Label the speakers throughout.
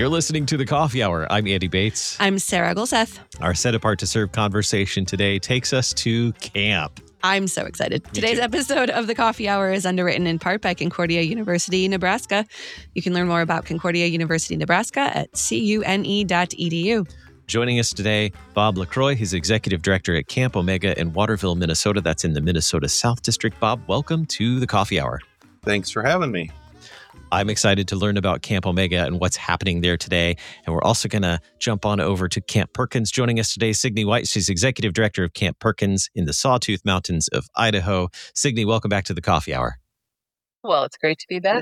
Speaker 1: You're listening to The Coffee Hour. I'm Andy Bates.
Speaker 2: I'm Sarah Gulseth.
Speaker 1: Our set apart to serve conversation today takes us to camp.
Speaker 2: I'm so excited.
Speaker 1: Me
Speaker 2: Today's
Speaker 1: too.
Speaker 2: episode of The Coffee Hour is underwritten in part by Concordia University, Nebraska. You can learn more about Concordia University, Nebraska at cune.edu.
Speaker 1: Joining us today, Bob LaCroix. He's Executive Director at Camp Omega in Waterville, Minnesota. That's in the Minnesota South District. Bob, welcome to The Coffee Hour.
Speaker 3: Thanks for having me.
Speaker 1: I'm excited to learn about Camp Omega and what's happening there today. And we're also going to jump on over to Camp Perkins. Joining us today, Signe White. She's Executive Director of Camp Perkins in the Sawtooth Mountains of Idaho. Signe, welcome back to The Coffee Hour.
Speaker 4: Well, it's great to be back.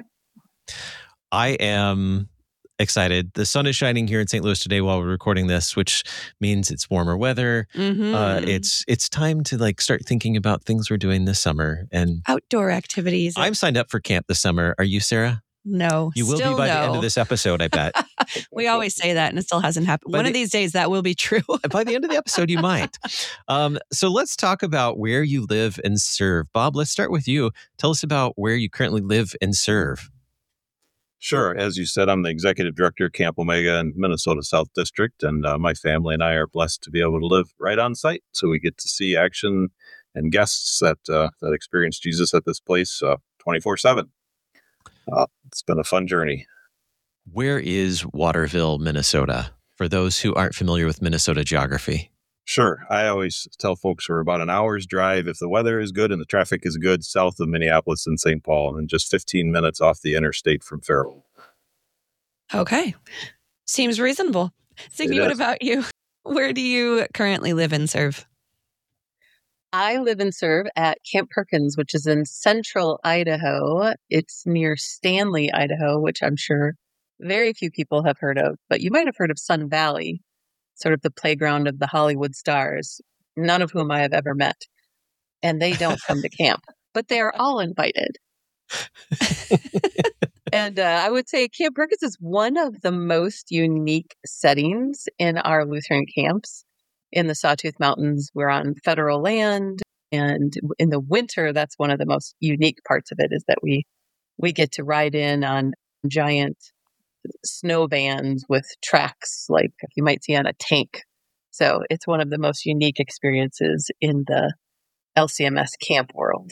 Speaker 1: I am excited. The sun is shining here in St. Louis today while we're recording this, which means it's warmer weather. It's time to start thinking about things we're doing this summer and
Speaker 2: outdoor activities.
Speaker 1: I'm signed up for camp this summer. Are you, Sarah?
Speaker 2: No.
Speaker 1: You will be by the end of this episode, I bet.
Speaker 2: We always say that and it still hasn't happened. One of these days that will be true.
Speaker 1: By the end of the episode, you might. So let's talk about where you live and serve. Bob, let's start with you. Tell us about where you currently live and serve.
Speaker 3: Sure. As you said, I'm the Executive Director of Camp Omega in Minnesota South District, and my family and I are blessed to be able to live right on site. So we get to see action and guests that experience Jesus at this place 24/7. It's been a fun journey.
Speaker 1: Where is Waterville, Minnesota, for those who aren't familiar with Minnesota geography?
Speaker 3: Sure. I always tell folks we're about an hour's drive, if the weather is good and the traffic is good, south of Minneapolis and St. Paul, and just 15 minutes off the interstate from Faribault.
Speaker 2: Okay. Seems reasonable. Signe, what about you? Where do you currently live and serve?
Speaker 4: I live and serve at Camp Perkins, which is in central Idaho. It's near Stanley, Idaho, which I'm sure very few people have heard of, but you might have heard of Sun Valley, sort of the playground of the Hollywood stars, none of whom I have ever met. And they don't come to camp, but they are all invited. And I would say Camp Perkins is one of the most unique settings in our Lutheran camps. In the Sawtooth Mountains, we're on federal land. And in the winter, that's one of the most unique parts of it is that we get to ride in on giant snow vans with tracks like you might see on a tank. So it's one of the most unique experiences in the LCMS camp world.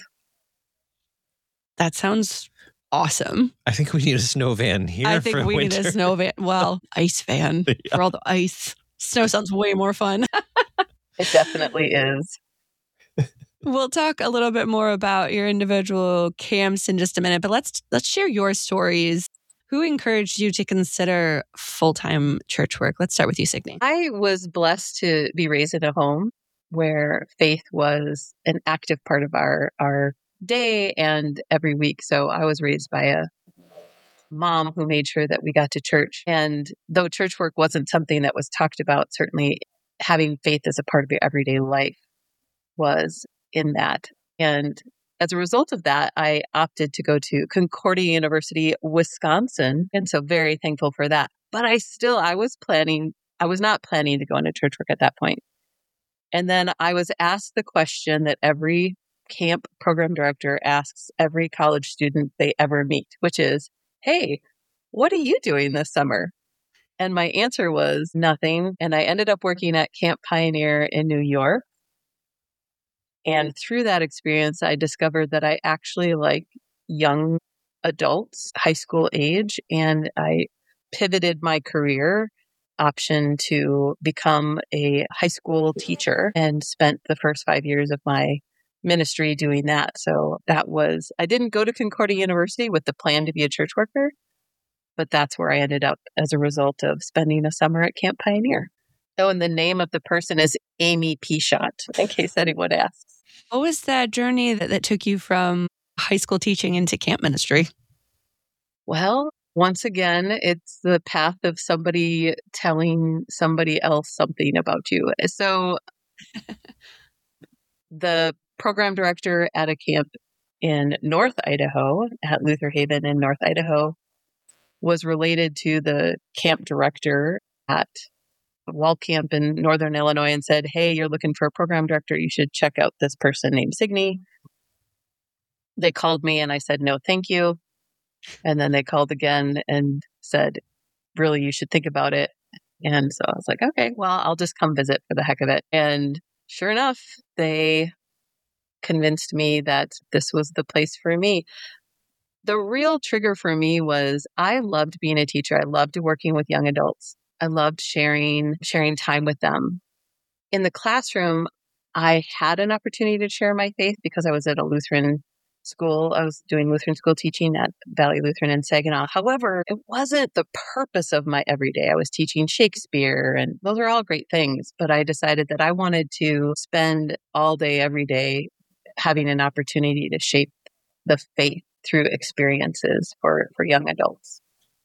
Speaker 2: That sounds awesome.
Speaker 1: I think we need a snow van here.
Speaker 2: I think we
Speaker 1: winter.
Speaker 2: need a snow van. Well, ice van for all the ice. Snow sounds way more fun.
Speaker 4: It definitely is.
Speaker 2: We'll talk a little bit more about your individual camps in just a minute, but let's share your stories. Who encouraged you to consider full-time church work? Let's start with you, Signe.
Speaker 4: I was blessed to be raised in a home where faith was an active part of our day and every week. So I was raised by a mom who made sure that we got to church. And though church work wasn't something that was talked about, certainly having faith as a part of your everyday life was in that. And as a result of that, I opted to go to Concordia University, Wisconsin. And so very thankful for that. But I was not planning to go into church work at that point. And then I was asked the question that every camp program director asks every college student they ever meet, which is, hey, what are you doing this summer? And my answer was nothing. And I ended up working at Camp Pioneer in New York. And through that experience, I discovered that I actually like young adults, high school age, and I pivoted my career option to become a high school teacher and spent the first 5 years of my ministry doing that. So I didn't go to Concordia University with the plan to be a church worker, but that's where I ended up as a result of spending a summer at Camp Pioneer. Oh, and the name of the person is Amy Pichot, in case anyone asks.
Speaker 2: What was that journey that took you from high school teaching into camp ministry?
Speaker 4: Well, once again, it's the path of somebody telling somebody else something about you. So the program director at a camp in North Idaho, at Luther Haven in North Idaho, was related to the camp director at Wall Camp in Northern Illinois and said, hey, you're looking for a program director. You should check out this person named Signe. They called me and I said, no, thank you. And then they called again and said, really, you should think about it. And so I was like, okay, well, I'll just come visit for the heck of it. And sure enough, they convinced me that this was the place for me. The real trigger for me was I loved being a teacher. I loved working with young adults. I loved sharing time with them. In the classroom, I had an opportunity to share my faith because I was at a Lutheran school. I was doing Lutheran school teaching at Valley Lutheran in Saginaw. However, it wasn't the purpose of my everyday. I was teaching Shakespeare, and those are all great things. But I decided that I wanted to spend all day, every day, having an opportunity to shape the faith through experiences for young adults.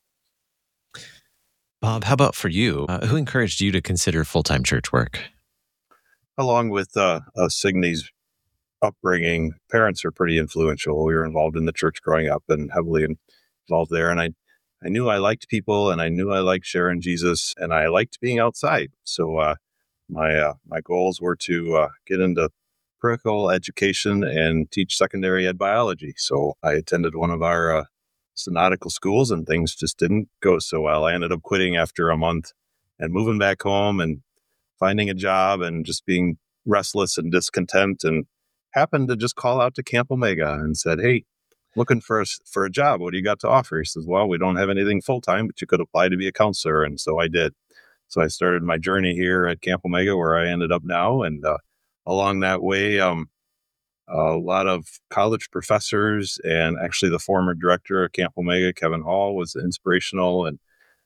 Speaker 1: Bob, how about for you? Who encouraged you to consider full-time church work?
Speaker 3: Along with Signy's upbringing, parents are pretty influential. We were involved in the church growing up and heavily involved there. And I knew I liked people, and I knew I liked sharing Jesus, and I liked being outside. So my goals were to get into practical education and teach secondary ed biology. So I attended one of our synodical schools, and things just didn't go so well. I ended up quitting after a month and moving back home and finding a job and just being restless and discontent, and happened to just call out to Camp Omega and said, hey, looking for a job. What do you got to offer? He says, well, we don't have anything full-time, but you could apply to be a counselor. And so I did. So I started my journey here at Camp Omega, where I ended up now. And along that way, a lot of college professors, and actually the former director of Camp Omega, Kevin Hall, was inspirational. And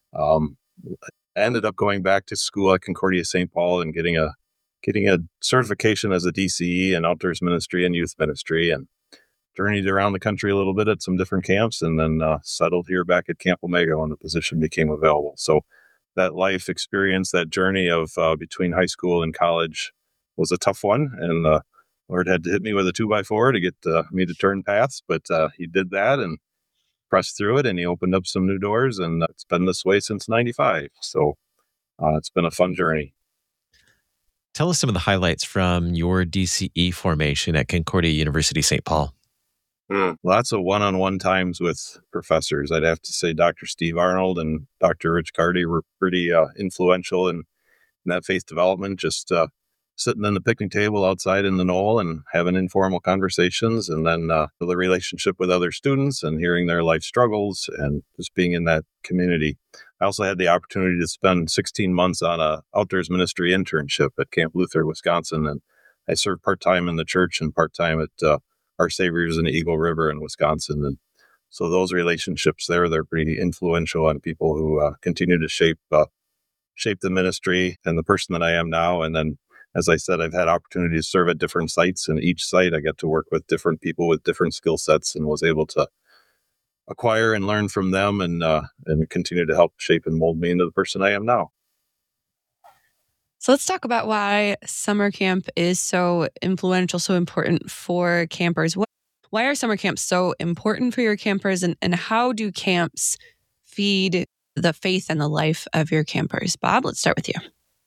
Speaker 3: I ended up going back to school at Concordia St. Paul and getting a certification as a DCE in outdoors ministry and youth ministry, and journeyed around the country a little bit at some different camps, and then settled here back at Camp Omega when the position became available. So that life experience, that journey of between high school and college, was a tough one, and Lord had to hit me with a 2x4 to get me to turn paths, but he did that and pressed through it, and he opened up some new doors, and it's been this way since '95. So it's been a fun journey.
Speaker 1: Tell us some of the highlights from your DCE formation at Concordia University St. Paul.
Speaker 3: Lots of one-on-one times with professors. I'd have to say Dr. Steve Arnold and Dr. Rich Carty were pretty influential in that faith development, just sitting in the picnic table outside in the knoll and having informal conversations, and then the relationship with other students and hearing their life struggles and just being in that community. I also had the opportunity to spend 16 months on a outdoors ministry internship at Camp Luther, Wisconsin, and I served part-time in the church and part-time at Our Saviors in Eagle River in Wisconsin. And so those relationships they're pretty influential on people who continue to shape the ministry and the person that I am now. And then, as I said, I've had opportunity to serve at different sites, and each site I get to work with different people with different skill sets, and was able to acquire and learn from them, and continue to help shape and mold me into the person I am now.
Speaker 2: So let's talk about why summer camp is so influential, so important for campers. Why are summer camps so important for your campers, and how do camps feed the faith and the life of your campers? Bob, let's start with you.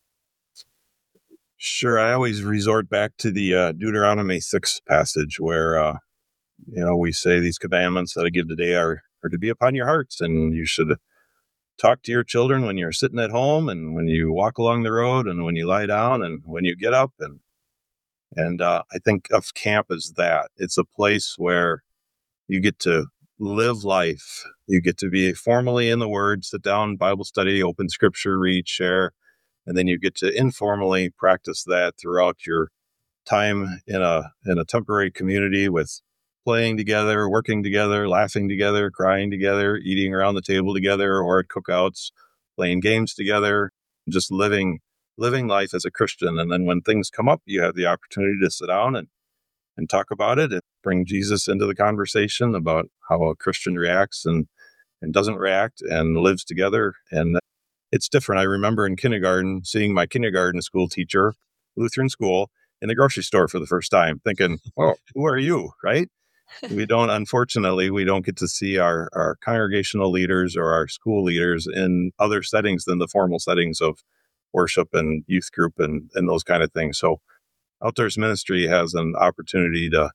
Speaker 3: Sure. I always resort back to the Deuteronomy 6 passage where, we say these commandments that I give today are to be upon your hearts, and you should talk to your children when you're sitting at home, and when you walk along the road, and when you lie down, and when you get up. And I think of camp as that. It's a place where you get to live life. You get to be formally in the Word, sit down, Bible study, open scripture, read, share. And then you get to informally practice that throughout your time in a temporary community, with playing together, working together, laughing together, crying together, eating around the table together, or at cookouts, playing games together, just living life as a Christian. And then when things come up, you have the opportunity to sit down and talk about it, and bring Jesus into the conversation about how a Christian reacts and doesn't react and lives together. And it's different. I remember in kindergarten seeing my kindergarten school teacher, Lutheran school, in the grocery store for the first time, thinking, well, who are you, right? Unfortunately, we don't get to see our congregational leaders or our school leaders in other settings than the formal settings of worship and youth group and those kind of things. So outdoors ministry has an opportunity to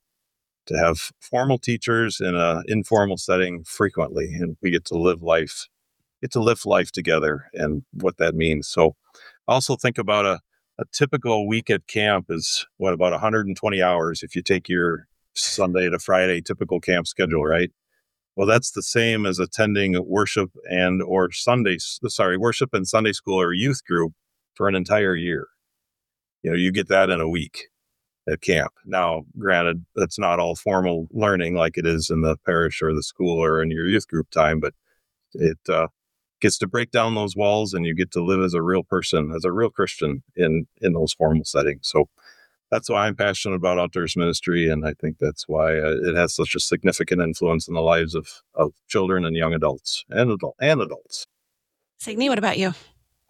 Speaker 3: have formal teachers in an informal setting frequently, and we get to live life get to live life together and what that means. So also think about a typical week at camp is about 120 hours if you take your Sunday to Friday typical camp schedule, right? Well, that's the same as attending worship and Sunday school or youth group for an entire year. You get that in a week at camp. Now, granted, that's not all formal learning like it is in the parish or the school or in your youth group time, but it gets to break down those walls, and you get to live as a real person, as a real Christian in those formal settings. So that's why I'm passionate about outdoors ministry, and I think that's why it has such a significant influence in the lives of children and young adults and adults.
Speaker 2: Signe, what about you?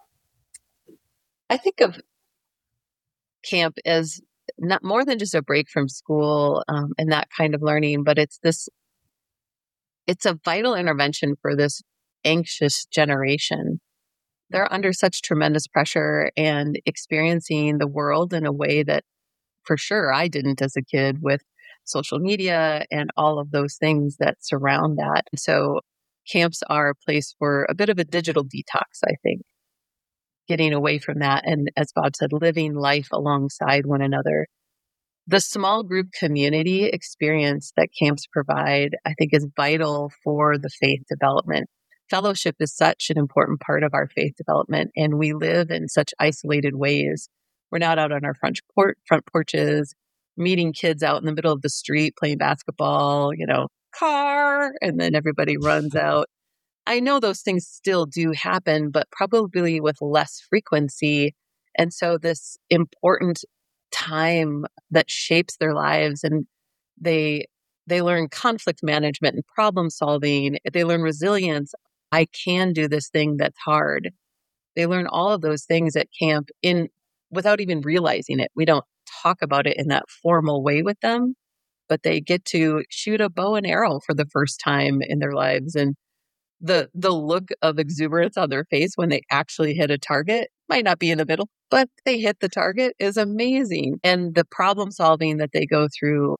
Speaker 4: I think of camp as not more than just a break from school and that kind of learning, but it's a vital intervention for this anxious generation. They're under such tremendous pressure and experiencing the world in a way that for sure I didn't as a kid, with social media and all of those things that surround that. So camps are a place for a bit of a digital detox, I think, getting away from that. And as Bob said, living life alongside one another. The small group community experience that camps provide, I think, is vital for the faith development. Fellowship is such an important part of our faith development, and we live in such isolated ways. We're not out on our front porches, meeting kids out in the middle of the street, playing basketball, car, and then everybody runs out. I know those things still do happen, but probably with less frequency. And so this important time that shapes their lives, and they learn conflict management and problem solving. They learn resilience. I can do this thing that's hard. They learn all of those things at camp without even realizing it. We don't talk about it in that formal way with them, but they get to shoot a bow and arrow for the first time in their lives. And the look of exuberance on their face when they actually hit a target might not be in the middle, but they hit the target is amazing. And the problem solving that they go through,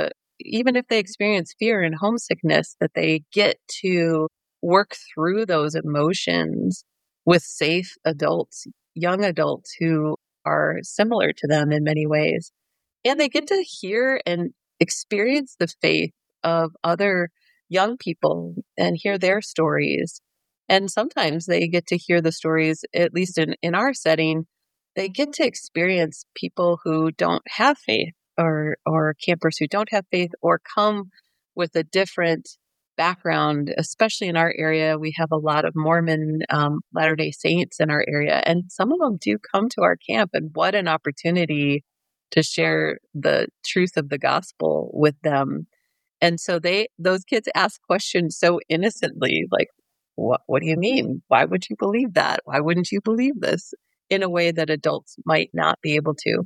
Speaker 4: even if they experience fear and homesickness, that they get to work through those emotions with safe adults, young adults who are similar to them in many ways. And they get to hear and experience the faith of other young people and hear their stories. And sometimes they get to hear the stories, at least in our setting, they get to experience people who don't have faith or campers who don't have faith or come with a different background. Especially in our area, we have a lot of Mormon Latter-day Saints in our area, and some of them do come to our camp. And what an opportunity to share the truth of the gospel with them. And so those kids ask questions so innocently, like, what do you mean? Why would you believe that? Why wouldn't you believe this? In a way that adults might not be able to.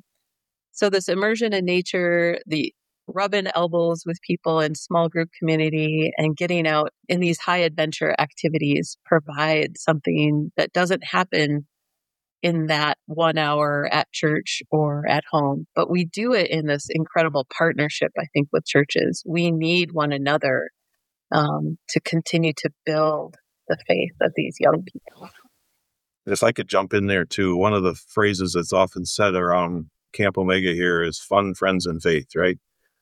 Speaker 4: So this immersion in nature, the rubbing elbows with people in small group community and getting out in these high adventure activities provide something that doesn't happen in that 1 hour at church or at home. But we do it in this incredible partnership, I think, with churches. We need one another to continue to build the faith of these young people.
Speaker 3: If I could jump in there too, one of the phrases that's often said around Camp Omega here is fun, friends, and faith, right?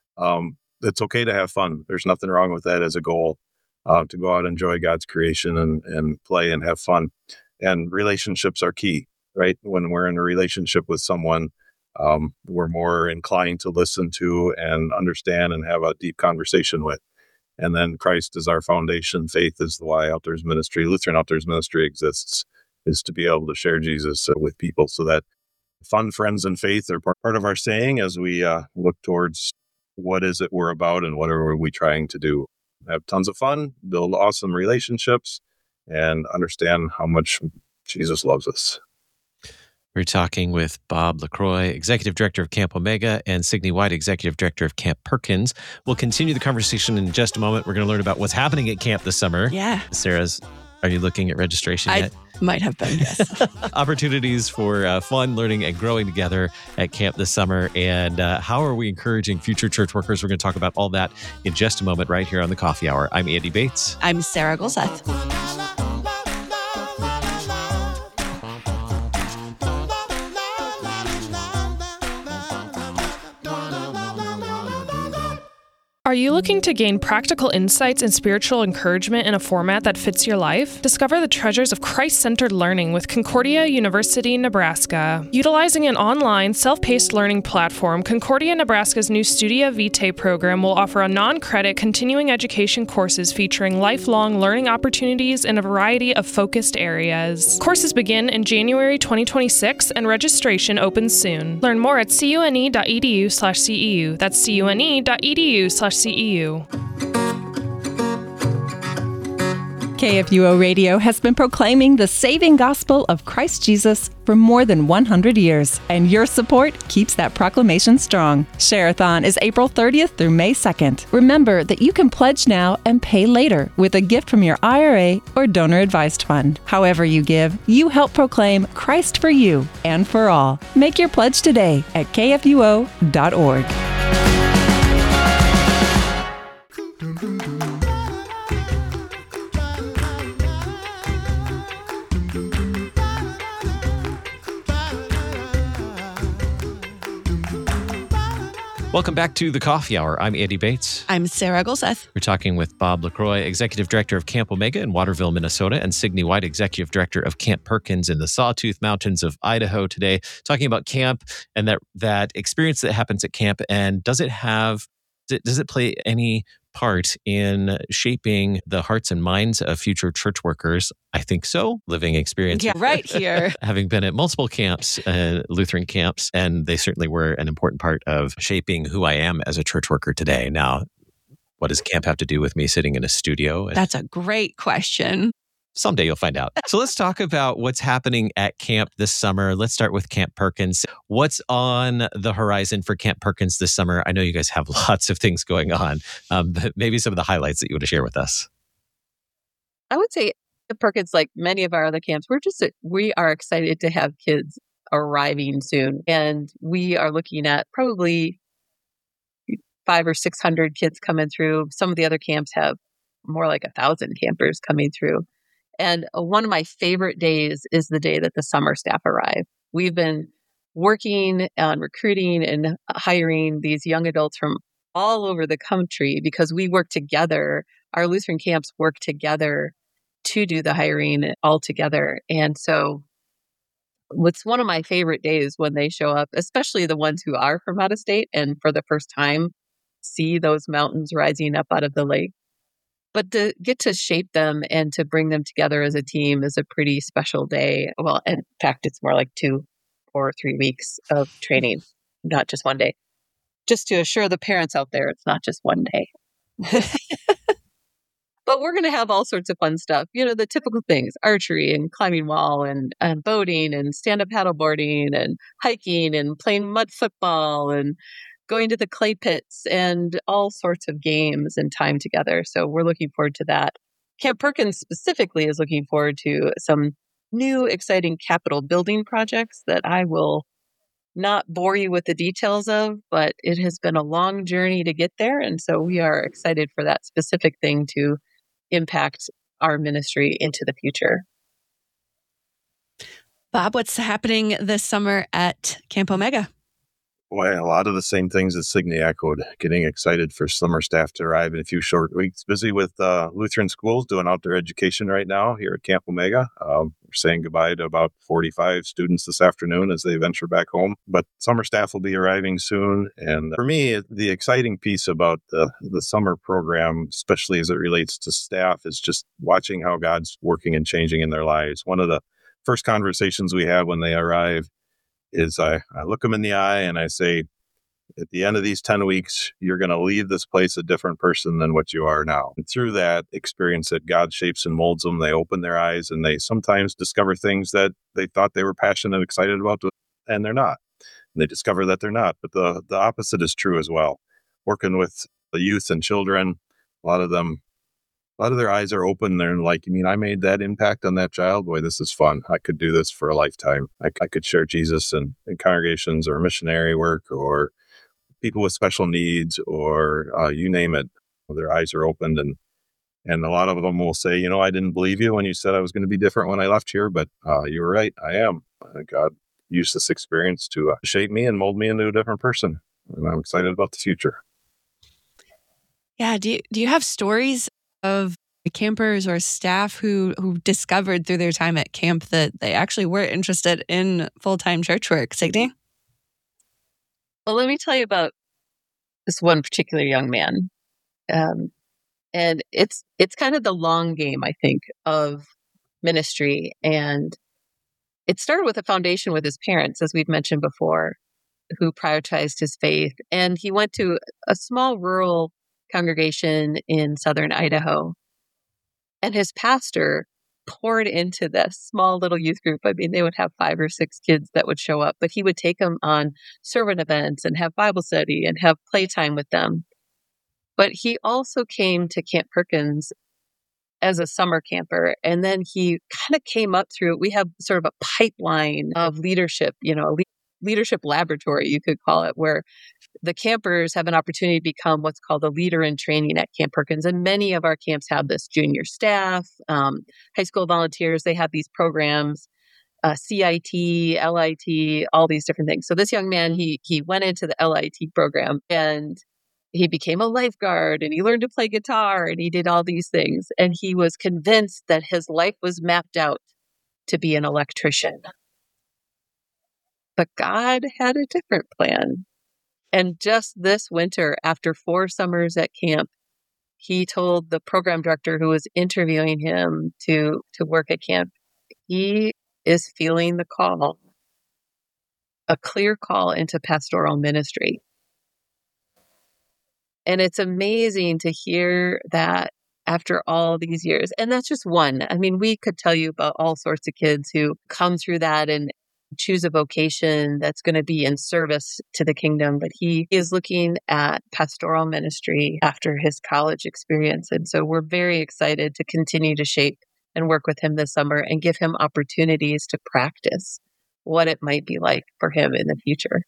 Speaker 3: It's okay to have fun. There's nothing wrong with that as a goal, to go out and enjoy God's creation and play and have fun. And relationships are key, right? When we're in a relationship with someone, we're more inclined to listen to and understand and have a deep conversation with. And then Christ is our foundation. Faith is why Outdoors Ministry, Lutheran Outdoors Ministry exists, is to be able to share Jesus with people. So that fun, friends, and faith are part of our saying as we look towards what is it we're about and what are we trying to do. Have tons of fun, build awesome relationships, and understand how much Jesus loves us.
Speaker 1: We're talking with Bob LaCroix, Executive Director of Camp Omega, and Signe White, Executive Director of Camp Perkins. We'll continue the conversation in just a moment. We're going to learn about what's happening at camp this summer.
Speaker 2: Yeah.
Speaker 1: Sarah's, are you looking at registration yet?
Speaker 2: Might have been, yes.
Speaker 1: Opportunities for fun, learning, and growing together at camp this summer. And how are we encouraging future church workers? We're going to talk about all that in just a moment right here on the Coffee Hour. I'm Andy Bates.
Speaker 2: I'm Sarah Golseth.
Speaker 5: Are you looking to gain practical insights and spiritual encouragement in a format that fits your life? Discover the treasures of Christ-centered learning with Concordia University, Nebraska. Utilizing an online, self-paced learning platform, Concordia Nebraska's new Studia Vitae program will offer a non-credit continuing education courses featuring lifelong learning opportunities in a variety of focused areas. Courses begin in January 2026 and registration opens soon. Learn more at cune.edu/CEU. That's cune.edu/CEU.
Speaker 6: KFUO Radio has been proclaiming the saving gospel of Christ Jesus for more than 100 years, and your support keeps that proclamation strong. Share-a-thon is April 30th through May 2nd. Remember that you can pledge now and pay later with a gift from your IRA or donor-advised fund. However you give, you help proclaim Christ for you and for all. Make your pledge today at kfuo.org.
Speaker 1: Welcome back to the Coffee Hour. I'm Andy Bates.
Speaker 2: I'm Sarah Golseth.
Speaker 1: We're talking with Bob LaCroix, Executive Director of Camp Omega in Waterville, Minnesota, and Signe White, Executive Director of Camp Perkins in the Sawtooth Mountains of Idaho today, talking about camp and that experience that happens at camp. And does it play any part in shaping the hearts and minds of future church workers? I think so. Living experience.
Speaker 2: Yeah, right here.
Speaker 1: Having been at multiple camps, Lutheran camps, and they certainly were an important part of shaping who I am as a church worker today. Now, what does camp have to do with me sitting in a studio?
Speaker 2: That's a great question.
Speaker 1: Someday you'll find out. So let's talk about what's happening at camp this summer. Let's start with Camp Perkins. What's on the horizon for Camp Perkins this summer? I know you guys have lots of things going on, but maybe some of the highlights that you want to share with us.
Speaker 4: I would say at Perkins, like many of our other camps, we are excited to have kids arriving soon. And we are looking at probably 500 or 600 kids coming through. Some of the other camps have more like 1,000 campers coming through. And one of my favorite days is the day that the summer staff arrive. We've been working on recruiting and hiring these young adults from all over the country because we work together. Our Lutheran camps work together to do the hiring all together. And so it's one of my favorite days when they show up, especially the ones who are from out of state and for the first time see those mountains rising up out of the lake. But to get to shape them and to bring them together as a team is a pretty special day. Well, in fact, it's more like 2 or 3 weeks of training, not just one day. Just to assure the parents out there, it's not just one day. But we're going to have all sorts of fun stuff. You know, the typical things, archery and climbing wall and boating and stand-up paddleboarding and hiking and playing mud football and going to the clay pits and all sorts of games and time together. So we're looking forward to that. Camp Perkins specifically is looking forward to some new exciting Capitol building projects that I will not bore you with the details of, but it has been a long journey to get there. And so we are excited for that specific thing to impact our ministry into the future.
Speaker 2: Bob, what's happening this summer at Camp Omega?
Speaker 3: Boy, a lot of the same things that Signe echoed. Getting excited for summer staff to arrive in a few short weeks. Busy with Lutheran schools doing outdoor education right now here at Camp Omega. We're saying goodbye to about 45 students this afternoon as they venture back home. But summer staff will be arriving soon. And for me, the exciting piece about the summer program, especially as it relates to staff, is just watching how God's working and changing in their lives. One of the first conversations we have when they arrive is I look them in the eye and I say, at the end of these 10 weeks, you're going to leave this place a different person than what you are now. And through that experience that God shapes and molds them, they open their eyes and they sometimes discover things that they thought they were passionate and excited about, and they're not. And they discover that they're not. But the opposite is true as well. Working with the youth and children, a lot of their eyes are open. They're like, you mean I made that impact on that child? Boy, this is fun. I could do this for a lifetime. I could share Jesus in congregations or missionary work or people with special needs or you name it. Their eyes are opened and a lot of them will say, you know, I didn't believe you when you said I was going to be different when I left here, but you were right. I am. God used this experience to shape me and mold me into a different person. And I'm excited about the future.
Speaker 2: Yeah. Do you have stories of campers or staff who discovered through their time at camp that they actually were interested in full-time church work? Signe?
Speaker 4: Well, let me tell you about this one particular young man. And it's kind of the long game, I think, of ministry. And it started with a foundation with his parents, as we've mentioned before, who prioritized his faith. And he went to a small rural congregation in southern Idaho. And his pastor poured into this small little youth group. I mean, they would have 5 or 6 kids that would show up, but he would take them on sermon events and have Bible study and have playtime with them. But he also came to Camp Perkins as a summer camper. And then he kind of came up through it. We have sort of a pipeline of leadership, a leadership laboratory, you could call it, where the campers have an opportunity to become what's called a leader in training at Camp Perkins. And many of our camps have this: junior staff, high school volunteers. They have these programs, CIT, LIT, all these different things. So this young man, he went into the LIT program and he became a lifeguard and he learned to play guitar and he did all these things. And he was convinced that his life was mapped out to be an electrician. But God had a different plan. And just this winter, after 4 summers at camp, he told the program director who was interviewing him to work at camp, he is feeling the call, a clear call into pastoral ministry. And it's amazing to hear that after all these years. And that's just one. I mean, we could tell you about all sorts of kids who come through that and choose a vocation that's going to be in service to the kingdom. But he is looking at pastoral ministry after his college experience. And so we're very excited to continue to shape and work with him this summer and give him opportunities to practice what it might be like for him in the future.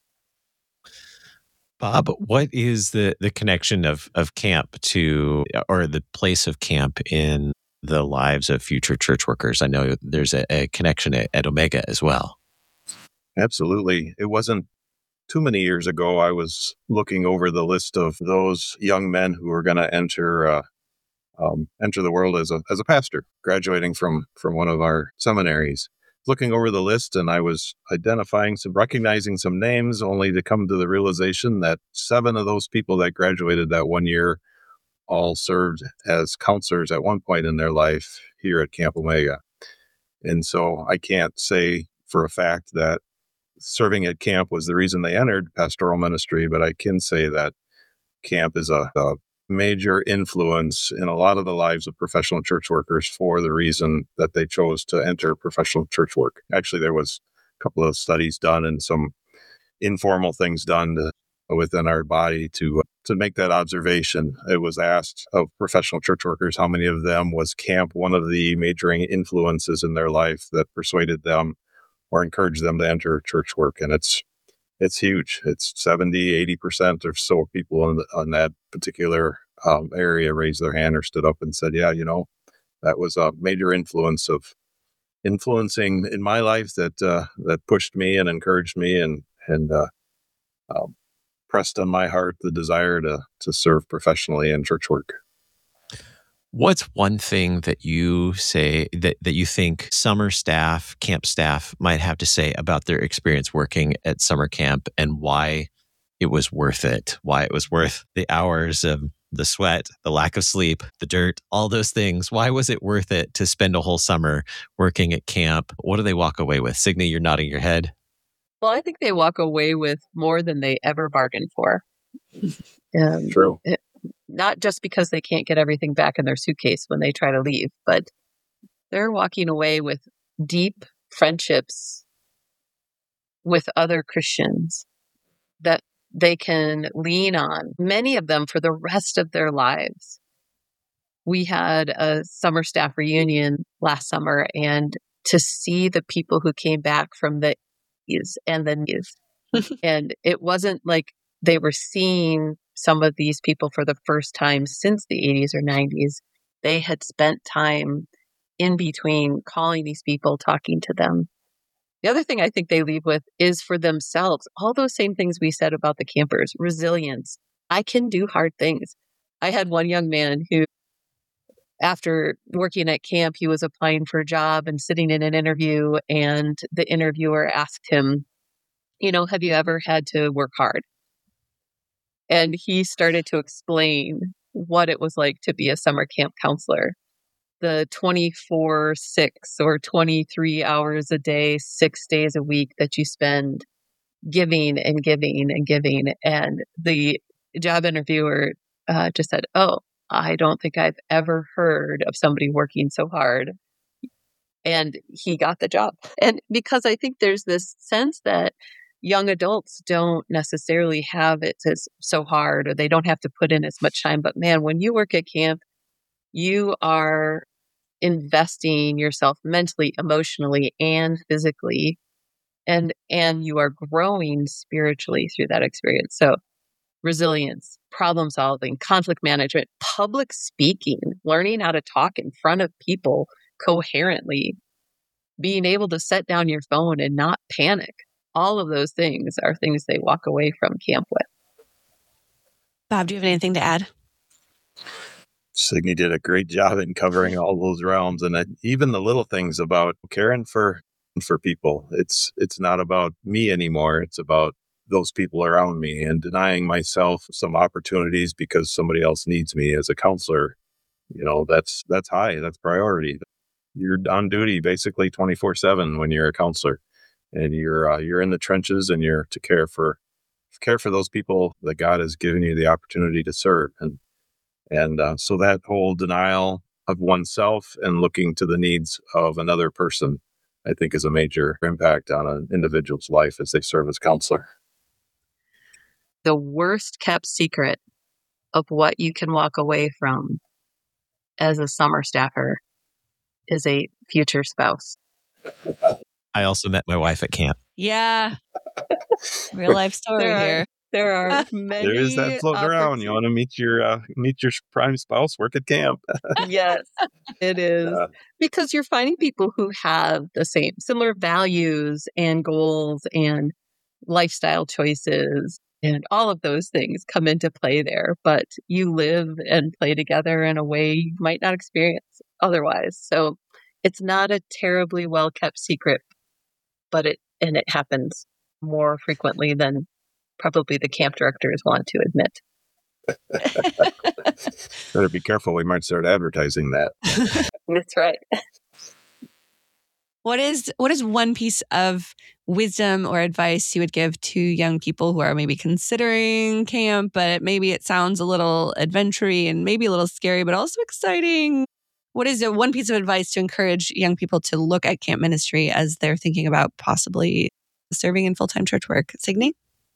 Speaker 1: Bob, what is the connection of camp to, or the place of camp in the lives of future church workers? I know there's a connection at Omega as well.
Speaker 3: Absolutely. It wasn't too many years ago, I was looking over the list of those young men who were going to enter the world as a pastor, graduating from one of our seminaries. Looking over the list, and I was recognizing some names, only to come to the realization that 7 of those people that graduated that one year all served as counselors at one point in their life here at Camp Omega. And so I can't say for a fact that serving at camp was the reason they entered pastoral ministry, but I can say that camp is a major influence in a lot of the lives of professional church workers for the reason that they chose to enter professional church work. Actually, there was a couple of studies done and some informal things done within our body to make that observation. It was asked of professional church workers how many of them was camp one of the major influences in their life that persuaded them or encouraged them to enter church work. And it's huge. It's 70-80% or so people on that particular area raised their hand or stood up and said, yeah, that was a major influencing in my life that pushed me and encouraged me and pressed on my heart the desire to serve professionally in church work.
Speaker 1: What's one thing that you say that you think summer staff, camp staff might have to say about their experience working at summer camp and why it was worth it? Why it was worth the hours of the sweat, the lack of sleep, the dirt, all those things. Why was it worth it to spend a whole summer working at camp? What do they walk away with? Signe, you're nodding your head.
Speaker 4: Well, I think they walk away with more than they ever bargained for.
Speaker 3: True.
Speaker 4: Not just because they can't get everything back in their suitcase when they try to leave, but they're walking away with deep friendships with other Christians that they can lean on, many of them for the rest of their lives. We had a summer staff reunion last summer, and to see the people who came back from the E's and the N's, and it wasn't like they were seeing some of these people for the first time since the 80s or 90s. They had spent time in between calling these people, talking to them. The other thing I think they leave with is for themselves, all those same things we said about the campers: resilience. I can do hard things. I had one young man who, after working at camp, he was applying for a job and sitting in an interview, and the interviewer asked him, have you ever had to work hard? And he started to explain what it was like to be a summer camp counselor. The 24/6 or 23 hours a day, 6 days a week that you spend giving and giving and giving. And the job interviewer just said, "Oh, I don't think I've ever heard of somebody working so hard." And he got the job. And because I think there's this sense that young adults don't necessarily have it as so hard, or they don't have to put in as much time. But man, when you work at camp, you are investing yourself mentally, emotionally, and physically, and you are growing spiritually through that experience. So resilience, problem solving, conflict management, public speaking, learning how to talk in front of people coherently, being able to set down your phone and not panic. All of those things are things they walk away from camp with.
Speaker 2: Bob, do you have anything to add?
Speaker 3: Signe did a great job in covering all those realms, and even the little things about caring for people. It's not about me anymore. It's about those people around me, and denying myself some opportunities because somebody else needs me as a counselor. That's high. That's priority. You're on duty basically 24/7 when you're a counselor, and you're in the trenches, and you're to care for those people that God has given you the opportunity to serve. And so that whole denial of oneself and looking to the needs of another person, I think, is a major impact on an individual's life as they serve as counselor.
Speaker 4: The worst kept secret of what you can walk away from as a summer staffer is a future spouse.
Speaker 1: I also met my wife at camp.
Speaker 2: Yeah. Real life story here.
Speaker 4: There are many.
Speaker 3: There is that floating around. You want to meet your prime spouse, work at camp.
Speaker 4: Yes, it is. Because you're finding people who have the similar values and goals and lifestyle choices, and all of those things come into play there. But you live and play together in a way you might not experience otherwise. So it's not a terribly well kept secret, but it happens more frequently than probably the camp directors want to admit.
Speaker 3: Better be careful. We might start advertising that.
Speaker 4: That's right.
Speaker 2: What is one piece of wisdom or advice you would give to young people who are maybe considering camp, but maybe it sounds a little adventure-y and maybe a little scary, but also exciting? What is one piece of advice to encourage young people to look at camp ministry as they're thinking about possibly serving in full-time church work? Signe?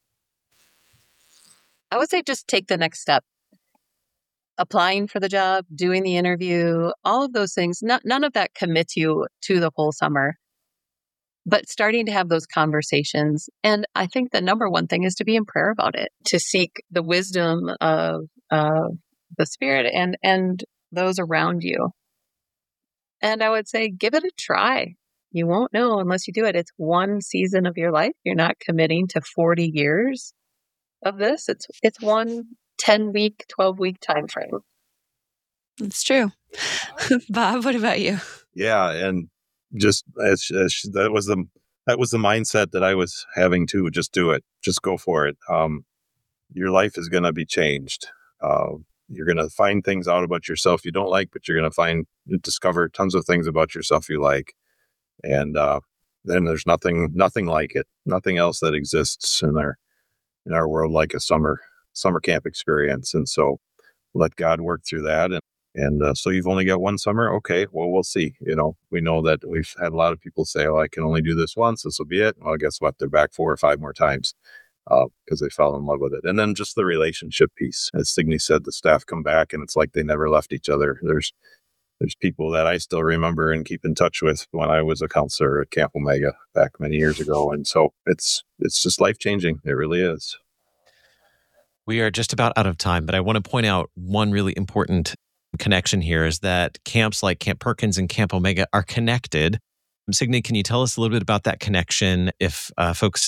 Speaker 4: I would say just take the next step. Applying for the job, doing the interview, all of those things, none of that commits you to the whole summer. But starting to have those conversations. And I think the number one thing is to be in prayer about it, to seek the wisdom of the Spirit and those around you. And I would say, give it a try. You won't know unless you do it. It's one season of your life. You're not committing to 40 years of this. It's one 10-week, 12-week time frame.
Speaker 2: It's true. Bob, what about you?
Speaker 3: Yeah, and just as that was the mindset that I was having too. Just do it. Just go for it. Your life is going to be changed. You're going to find things out about yourself you don't like, but you're going to discover tons of things about yourself you like. And then there's nothing like it. Nothing else that exists in our world like a summer camp experience. And so let God work through that. And so you've only got one summer. Okay, well, we'll see. We know that we've had a lot of people say, "Oh, I can only do this once. This will be it." Well, guess what? They're back 4 or 5 more times because they fell in love with it. And then just the relationship piece. As Signe said, the staff come back and it's like they never left each other. There's people that I still remember and keep in touch with when I was a counselor at Camp Omega back many years ago. And so it's just life-changing. It really is.
Speaker 1: We are just about out of time, but I want to point out one really important connection here is that camps like Camp Perkins and Camp Omega are connected. Signe, can you tell us a little bit about that connection if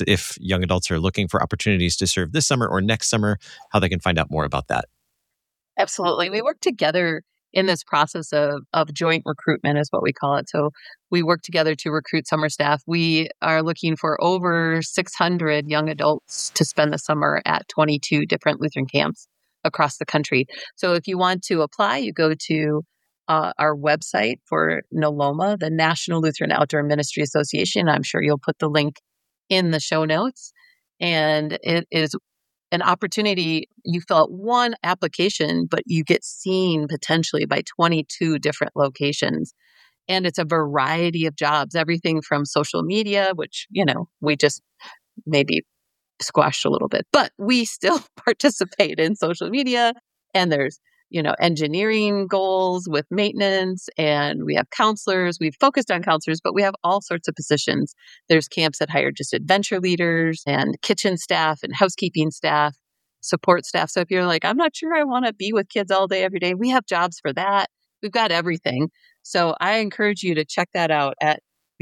Speaker 1: young adults are looking for opportunities to serve this summer or next summer, how they can find out more about that?
Speaker 4: Absolutely. We work together in this process of joint recruitment is what we call it. So we work together to recruit summer staff. We are looking for over 600 young adults to spend the summer at 22 different Lutheran camps across the country. So if you want to apply, you go to our website for NALOMA, the National Lutheran Outdoor Ministry Association. I'm sure you'll put the link in the show notes. And it is an opportunity. You fill out one application, but you get seen potentially by 22 different locations. And it's a variety of jobs, everything from social media, which, we just maybe squashed a little bit, but we still participate in social media. And there's, engineering goals with maintenance, and we have counselors. We've focused on counselors, but we have all sorts of positions. There's camps that hire just adventure leaders and kitchen staff and housekeeping staff, support staff. So if you're like, I'm not sure I want to be with kids all day, every day, we have jobs for that. We've got everything. So I encourage you to check that out at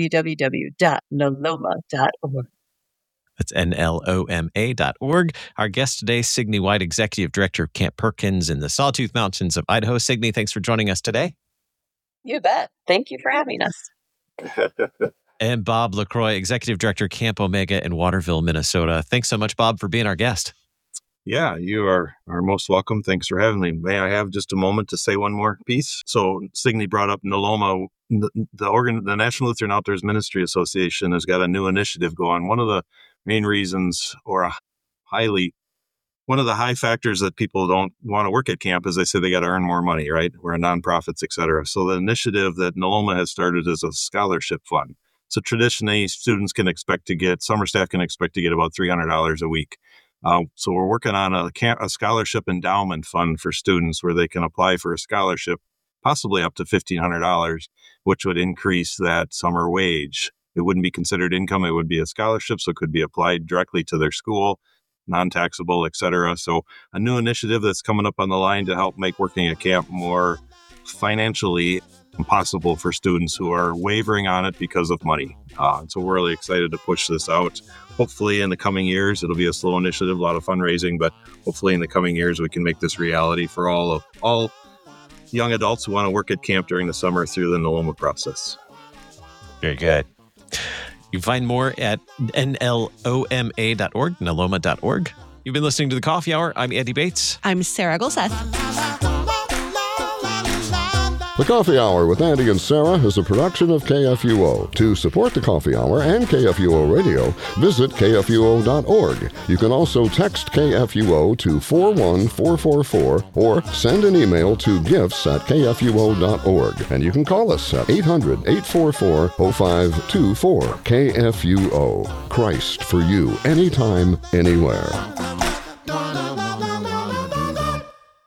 Speaker 4: www.naloma.org.
Speaker 1: That's NLOMA.org. Our guest today, Signe White, Executive Director of Camp Perkins in the Sawtooth Mountains of Idaho. Signe, thanks for joining us today.
Speaker 4: You bet. Thank you for having us.
Speaker 1: And Bob LaCroix, Executive Director, Camp Omega in Waterville, Minnesota. Thanks so much, Bob, for being our guest.
Speaker 3: Yeah, you are most welcome. Thanks for having me. May I have just a moment to say one more piece? So Signe brought up NALOMA. The National Lutheran Outdoors Ministry Association has got a new initiative going. One of the main reasons, one of the high factors that people don't want to work at camp is they say they got to earn more money, right? We're nonprofits, et cetera. So the initiative that NALOMA has started is a scholarship fund. So traditionally, summer staff can expect to get about $300 a week. So we're working on a scholarship endowment fund for students where they can apply for a scholarship, possibly up to $1,500, which would increase that summer wage. It wouldn't be considered income. It would be a scholarship, so it could be applied directly to their school, non-taxable, et cetera. So a new initiative that's coming up on the line to help make working at camp more financially possible for students who are wavering on it because of money. So we're really excited to push this out. Hopefully in the coming years, it'll be a slow initiative, a lot of fundraising, but hopefully in the coming years, we can make this reality for all young adults who want to work at camp during the summer through the NALOMA process.
Speaker 1: Very good. You can find more at NLOMA.org, NALOMA.org. You've been listening to The Coffee Hour. I'm Andy Bates.
Speaker 2: I'm Sarah Gulseth.
Speaker 7: The Coffee Hour with Andy and Sarah is a production of KFUO. To support The Coffee Hour and KFUO Radio, visit KFUO.org. You can also text KFUO to 41444 or send an email to gifts@KFUO.org. And you can call us at 800-844-0524. KFUO. Christ for you, anytime, anywhere.